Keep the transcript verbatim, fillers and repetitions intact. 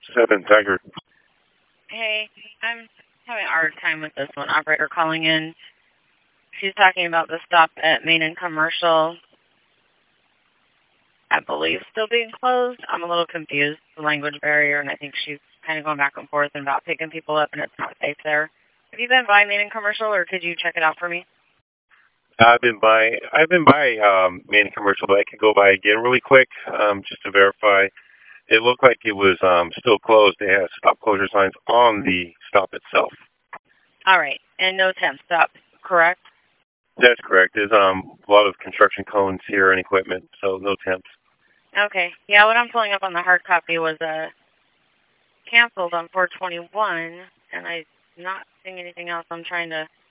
Seven Tiger. Hey, I'm having a hard time with this one operator calling in. She's talking about the stop at Main and Commercial, I believe, still being closed. I'm a little confused, the language barrier, and I think she's kind of going back and forth and about picking people up, and it's not safe there. Have you been by Main and Commercial, or could you check it out for me? I've been by. I've been by um, Main and Commercial, but I could go by again really quick um, just to verify. It looked like it was um, still closed. They had stop closure signs on the stop itself. All right, and no temp stop, correct? That's correct. There's um, a lot of construction cones here and equipment, so no temps. Okay. Yeah, what I'm pulling up on the hard copy was uh, canceled on four twenty-one, and I'm not seeing anything else. I'm trying to